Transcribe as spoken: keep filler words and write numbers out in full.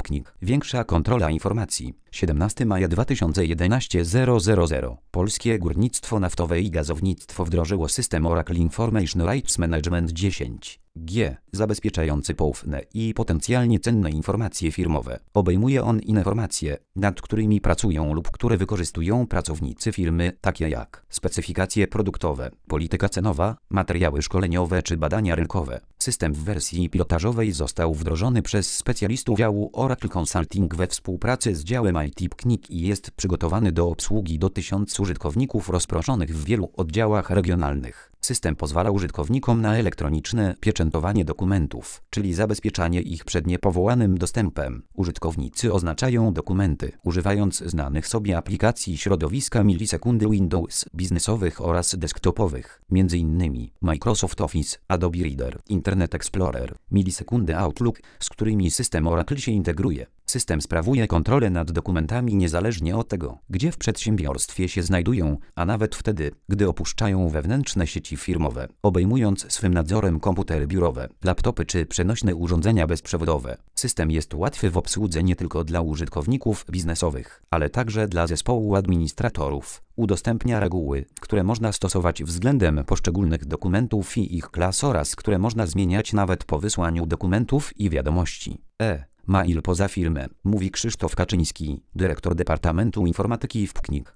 Pknik. Większa kontrola informacji. siedemnastego maja dwa tysiące jedenastego zero zero zero. Polskie Górnictwo Naftowe i Gazownictwo wdrożyło system Oracle Information Rights Management dziesięć G, zabezpieczający poufne i potencjalnie cenne informacje firmowe. Obejmuje on informacje, nad którymi pracują lub które wykorzystują pracownicy firmy, takie jak specyfikacje produktowe, polityka cenowa, materiały szkoleniowe czy badania rynkowe. System w wersji pilotażowej został wdrożony przez specjalistów działu Oracle Consulting we współpracy z działem I T Pknik i jest przygotowany do obsługi do tysiąca użytkowników rozproszonych w wielu oddziałach regionalnych. System pozwala użytkownikom na elektroniczne pieczętowanie dokumentów, czyli zabezpieczanie ich przed niepowołanym dostępem. Użytkownicy oznaczają dokumenty, używając znanych sobie aplikacji środowiska milisekundy Windows biznesowych oraz desktopowych, między innymi Microsoft Office, Adobe Reader, Internet Explorer, milisekundy Outlook, z którymi system Oracle się integruje. System sprawuje kontrolę nad dokumentami niezależnie od tego, gdzie w przedsiębiorstwie się znajdują, a nawet wtedy, gdy opuszczają wewnętrzne sieci firmowe, obejmując swym nadzorem komputery biurowe, laptopy czy przenośne urządzenia bezprzewodowe. System jest łatwy w obsłudze nie tylko dla użytkowników biznesowych, ale także dla zespołu administratorów. Udostępnia reguły, które można stosować względem poszczególnych dokumentów i ich klas oraz które można zmieniać nawet po wysłaniu dokumentów i wiadomości. E. Mail poza firmę, mówi Krzysztof Kaczyński, dyrektor Departamentu Informatyki w Pknik.